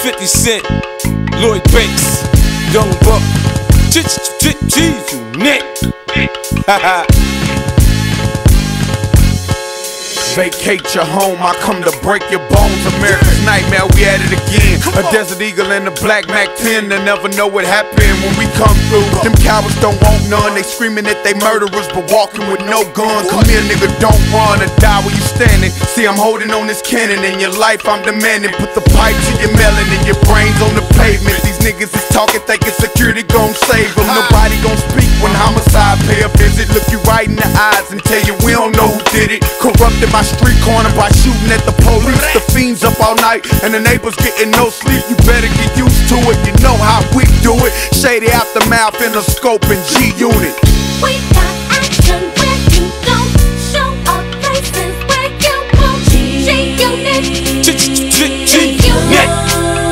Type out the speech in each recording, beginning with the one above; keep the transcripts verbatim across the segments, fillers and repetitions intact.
fifty Cent, Lloyd Banks, Young Buck, G-Unit. Vacate your home, I come to break your bones. America's nightmare, we at it again. A Desert Eagle and a Black Mac ten. They never know what happened when we come through. Them cowards don't want none. They screaming that they murderers, but walking with no gun. Come here, nigga, don't run or die where you standing. See, I'm holding on this cannon. In your life, I'm demanding. Put the pipe to your melon and your brains on the pavement. These niggas is talking, thinking security gon' save them. Nobody gon' speak when homicide pay a visit. Look you right in the eyes and tell you we don't know who did it. Corrupted my street corner by shooting at the police. The fiends up all night and the neighbors getting no sleep. You better get used to it, you know how we do it. Shady aftermath in the scope and G-Unit. We got action where you don't show up places where you won't. G-Unit, G-Unit.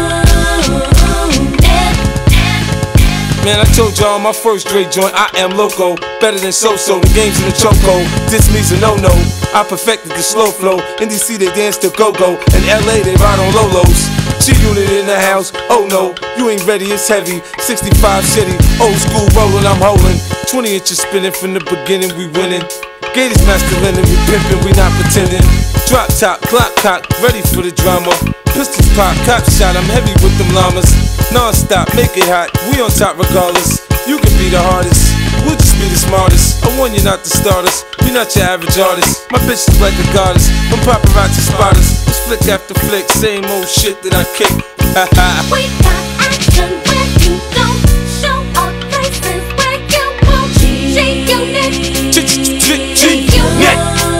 Man, I told y'all my first Dre joint, I am loco. Better than so-so, the game's in the chokehold. This means a no-no, I perfected the slow flow. In D C they dance to go-go, in L A they ride on Lolos. G-Unit in the house, oh no, you ain't ready, it's heavy. Sixty-five city, old school rolling, I'm holding. Twenty inches spinning from the beginning, we winning. Gators masculine, we pimping, we not pretending. Drop top, clock cock, ready for the drama. Pistols pop, cop shot, I'm heavy with them llamas. Non-stop, make it hot, we on top regardless. You can be the hardest, we'll just be the smartest. I warn you not to start us, we not your average artist. My bitch is like a goddess, when paparazzi spot us. It's flick after flick, same old shit that I kick. We got action where you don't show up places where you won't. G-Unit, G-Unit.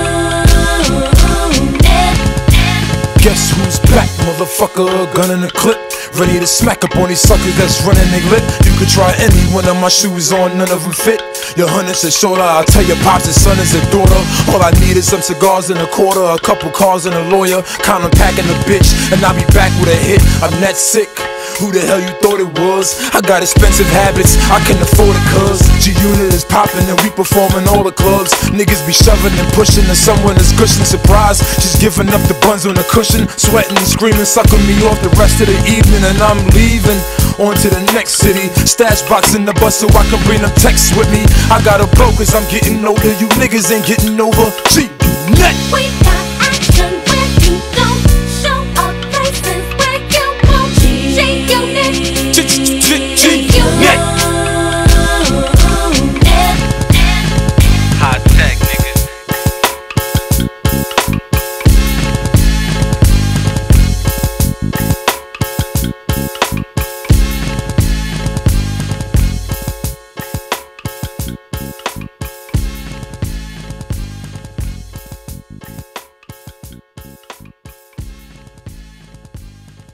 Guess who's back, motherfucker? Gun in the clip, ready to smack up on these suckers that's running they lip. You could try any one of my shoes on, none of them fit. Your hundred's a shoulder, I'll tell your pops his son is a daughter. All I need is some cigars and a quarter, a couple cars and a lawyer. Count on packing a bitch, and I'll be back with a hit. I'm that sick. Who the hell you thought it was? I got expensive habits, I can afford it cuz G-Unit is popping and we performing all the clubs. Niggas be shoving and pushing and someone is gushing. Surprise, she's giving up the buns on the cushion. Sweating and screaming, sucking me off the rest of the evening. And I'm leaving, on to the next city. Stash box in the bus so I can bring them texts with me. I gotta blow cause I'm getting older, you niggas ain't getting over G-Unit. We got